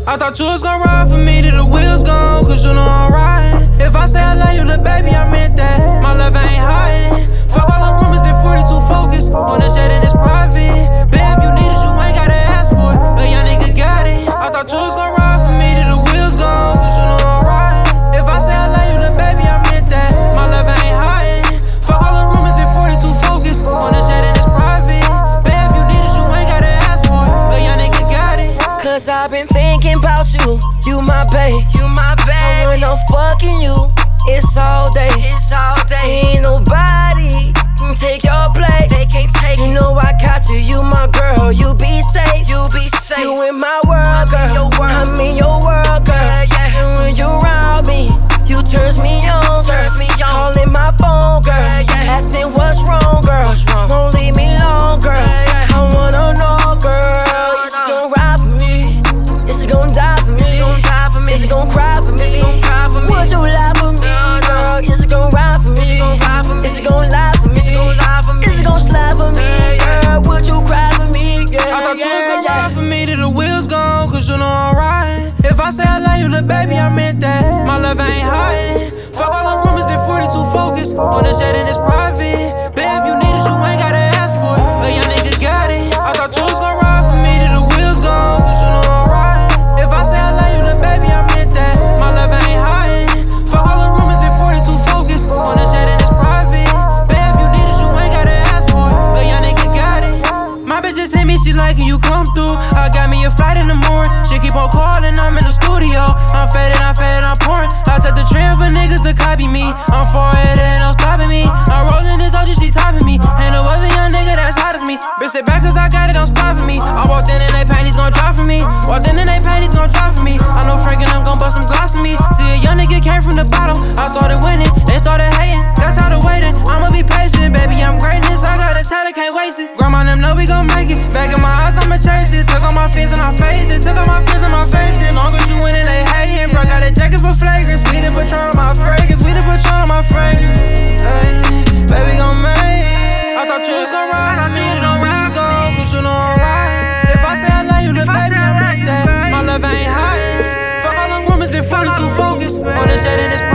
I thought you was gon' ride for me till the wheels gone, cause you know I'm riding. If I say I love you, little baby, I meant that. My love ain't hiding. Fuck all them rumors, been 42 focused on the jet and it's private. Babe, if you need it, you ain't gotta ask for it. A young nigga got it. I thought you was gon' ride for me till the wheels gone, cause you know I'm riding. If I say I love you, little baby, I meant that. My love ain't hiding. Fuck all them rumors, been 42 focused on the jet and it's private. Babe, if you need it, you ain't gotta ask for it. A young nigga got it. Cause I've been thinking about you, you my babe, you my babe. When I'm fucking you, it's all day, it's all day. Ain't nobody can take your place, they can't take. You know I got you, you my girl, you be safe, you be safe. You in my world, girl, I'm in your world, girl. And when you around me, you turns me on, calling my phone, girl, asking what's wrong, girl. Won't leave me alone, girl. I wanna know, girl, is you gon' ride for me? Is you gon' die for me? Is you gon' cry for me? Would you lie for me, girl? Is you gon' ride for me? Is you gon' lie for me? Is you gon' slide for me, girl? Would you cry for me, girl? I thought you was gon' ride for me till the wheels gone, cause you know I'm riding. If I say I love you, little baby, I meant that. My love ain't hiding. Fuck all them rumors, been 42 focused on the jet and it's private. Babe, if you need it, you ain't gotta ask for it. A young nigga got it. I thought you was gon' ride for me till the wheels gone, cause you know I'm riding. If I say I love you, little baby, I meant that. My love ain't hiding. Fuck all them rumors, been 42 focused on the jet and it's private. Babe, if you need it, you ain't gotta ask for it. A young nigga got it. My bitch just hit me, she liking you come through. I got me a flight in the morning. She keep on calling, I'm in the studio. I'm faded, I'm pouring. I took the trend for niggas to copy me. I'm forehead and no stopping me. I'm rolling this OG, she topping me. Ain't no other young nigga that's hot as me. Bitch, sit back cause I got it, don't spot for me. I walked in and they panties gon' drop for me. Walked in and they panties gon' drop for me. I know Frank and I'm gon' bust some gloss for me. See a young nigga came from the bottom. I started winning, they started hating. Got tired of waiting, I'ma be patient. Baby, I'm greatness, I got a talent, can't waste it. Grandma them know we gon' make it. Back in my eyes, I'ma chase it. Took all my fears and I face it. Took all my fears and my face it. Long as you winning, they hating. Bro, got a jacket for flagrance. We the Patron on my fragrance. We the Patron on my fragrance. Hey, baby gon' make it. I thought you was gon' ride. I needed no wheels gone, cause you know I'm riding. If I say I love you, little baby, I meant that. My love ain't hiding. Fuck all them rumors, been 42 focused on the jet and it's